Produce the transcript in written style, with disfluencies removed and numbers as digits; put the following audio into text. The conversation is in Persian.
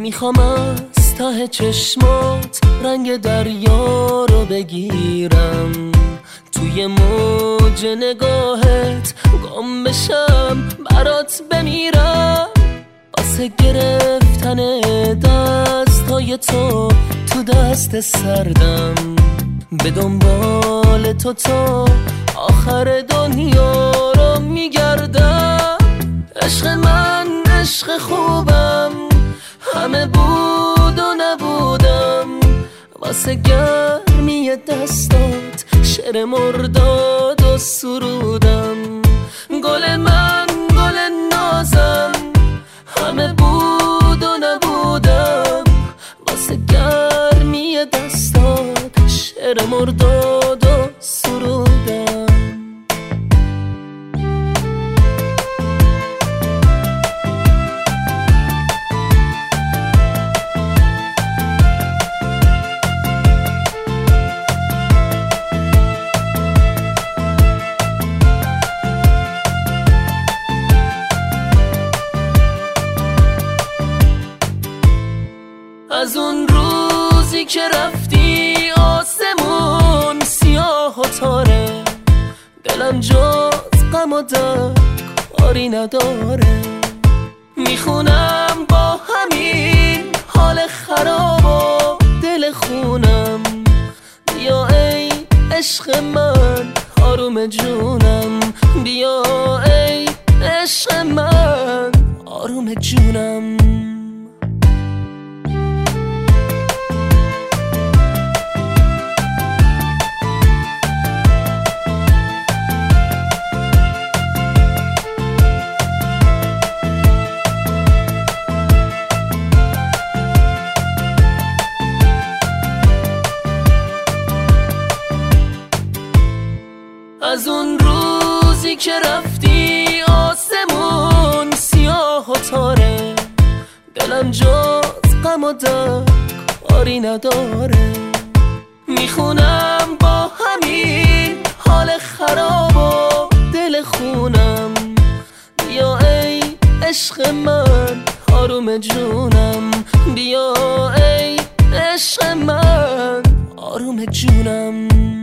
میخوام از ته چشمات رنگ دریا رو بگیرم، توی موج نگاهت گم بشم، برات بمیرم، واسه گرفتن دستای تو دست سردم، به دنبال تو تا آخر دنیا رو میگردم. عشق من عشق خوبم، همه بود و نبودم، واسه گرمی دستات شعر مرداد و سرودم. گل من گل نازم، همه بود و نبودم، واسه گرمی دستات شعر مرداد و سرودم. از اون روزی که رفتی آسمون سیاه و تاره، دلم جز غم و درد کاری نداره. میخونم با همین حال خراب و دل خونم، بیا ای عشق من آروم جونم، بیا ای عشق من آروم جونم. از اون روزی که رفتی آسمون سیاه و تاره، دلم جز غم و درد کاری نداره. میخونم با همین حال خراب و دل خونم، بیا ای عشق من آروم جونم، بیا ای عشق من آروم جونم.